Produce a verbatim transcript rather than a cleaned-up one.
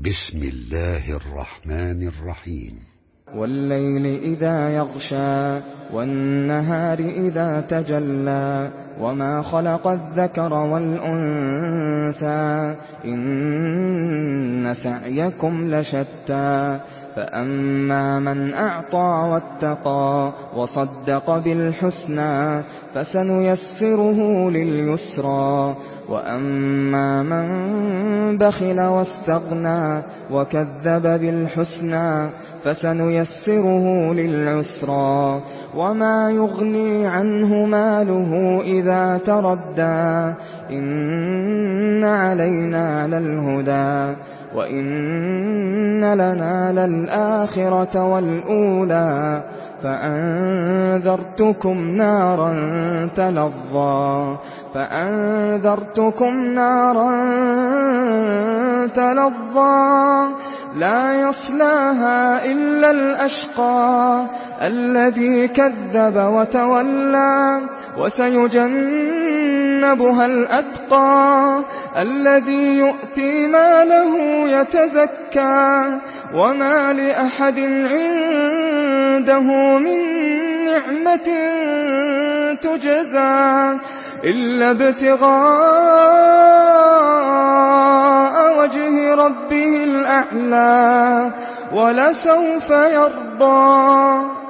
بسم الله الرحمن الرحيم. والليل إذا يغشى والنهار إذا تجلى وما خلق الذكر والأنثى إن سعيكم لشتى فأما من أعطى واتقى وصدق بالحسنى فسنيسره لليسرى وأما من بخل واستغنى وكذب بالحسنى فسنيسره للعسرى وما يغني عنه ماله إذا تردى إن علينا للهدى وإن لنا للآخرة والأولى فأنذرتكم نارا تلظى فأنذرتكم نارا تلظى لا يصلاها إلا الأشقى الذي كذب وتولى وسيجنبها الأتقى الذي يؤتي ماله يتزكى وما لأحد عنده من نعمة تجزى إلا ابتغاء وجه ربه الأعلى ولسوف يرضى.